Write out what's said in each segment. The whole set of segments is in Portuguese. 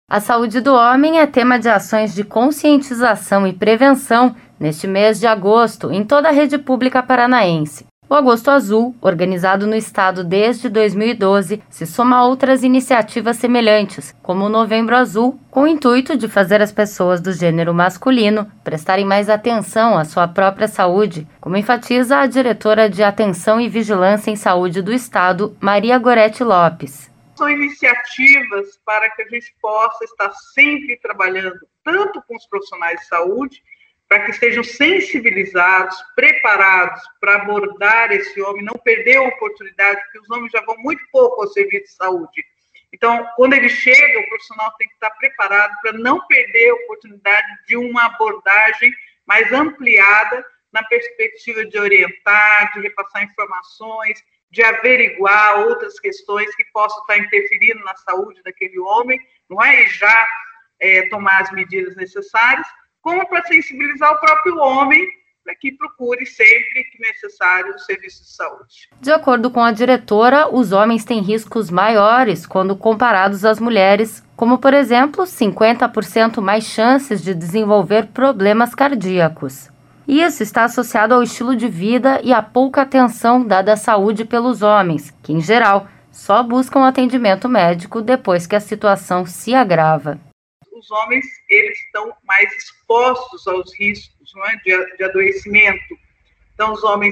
A saúde do homem é tema de ações de conscientização e prevenção neste mês de agosto em toda a rede pública paranaense. O Agosto Azul, organizado no estado desde 2012, se soma a outras iniciativas semelhantes, como o Novembro Azul, com o intuito de fazer as pessoas do gênero masculino prestarem mais atenção à sua própria saúde, como enfatiza a diretora de Atenção e Vigilância em Saúde do estado, Maria Gorete Lopes. São iniciativas para que a gente possa estar sempre trabalhando tanto com os profissionais de saúde, para que estejam sensibilizados, preparados para abordar esse homem, não perder a oportunidade, porque os homens já vão muito pouco ao serviço de saúde. Então, quando ele chega, o profissional tem que estar preparado para não perder a oportunidade de uma abordagem mais ampliada na perspectiva de orientar, de repassar informações, de averiguar outras questões que possam estar interferindo na saúde daquele homem, não é? E já tomar as medidas necessárias, como para sensibilizar o próprio homem para que procure sempre que necessário o serviço de saúde. De acordo com a diretora, os homens têm riscos maiores quando comparados às mulheres, como, por exemplo, 50% mais chances de desenvolver problemas cardíacos. Isso está associado ao estilo de vida e à pouca atenção dada à saúde pelos homens, que, em geral, só buscam atendimento médico depois que a situação se agrava. Os homens, eles estão mais expostos aos riscos, não é, de adoecimento. Então, os homens,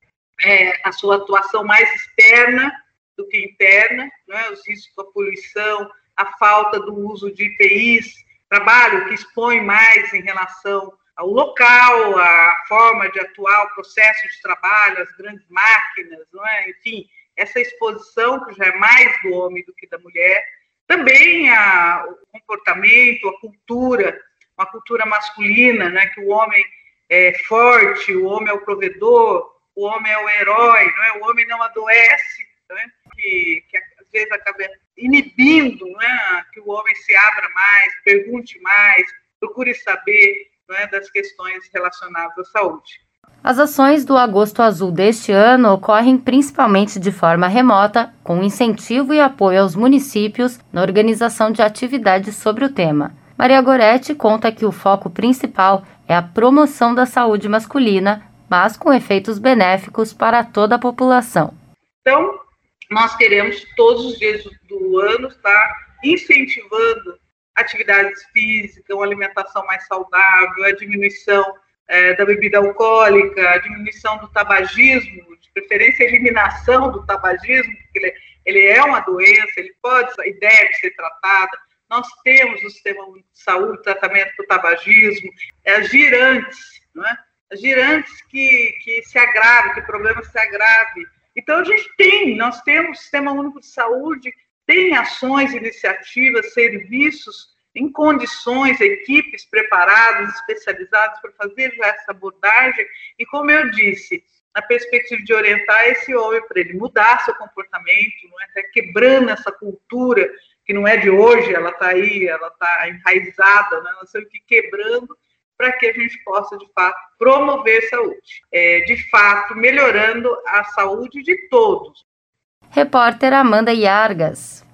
a sua atuação mais externa do que interna, não é, os riscos da poluição, a falta do uso de EPIs, trabalho que expõe mais em relação ao local, a forma de atuar, o processo de trabalho, as grandes máquinas, não é? Enfim, essa exposição que já é mais do homem do que da mulher. Também o comportamento, a cultura, uma cultura masculina, né? Que o homem é forte, o homem é o provedor, o homem é o herói, não é? O homem não adoece, não é? Que às vezes acaba inibindo, não é? Que o homem se abra mais, pergunte mais, procure saber, não é, das questões relacionadas à saúde. As ações do Agosto Azul deste ano ocorrem principalmente de forma remota, com incentivo e apoio aos municípios na organização de atividades sobre o tema. Maria Gorete conta que o foco principal é a promoção da saúde masculina, mas com efeitos benéficos para toda a população. Então, nós queremos todos os dias do ano estar incentivando atividades físicas, uma alimentação mais saudável, a diminuição da bebida alcoólica, a diminuição do tabagismo, de preferência a eliminação do tabagismo, porque ele é uma doença, ele pode e deve ser tratado. Nós temos o sistema único de saúde, tratamento do tabagismo, as girantes, não é? As girantes que se agravem, que o problema se agrave. Então, nós temos o sistema único de saúde, tem ações, iniciativas, serviços em condições, equipes preparadas, especializadas para fazer já essa abordagem. E, como eu disse, na perspectiva de orientar esse homem para ele mudar seu comportamento, não é? Até quebrando essa cultura, que não é de hoje, ela está aí, ela está enraizada, né? Nós temos que ir quebrando para que a gente possa, de fato, promover saúde. De fato, melhorando a saúde de todos. Repórter Amanda Iargas.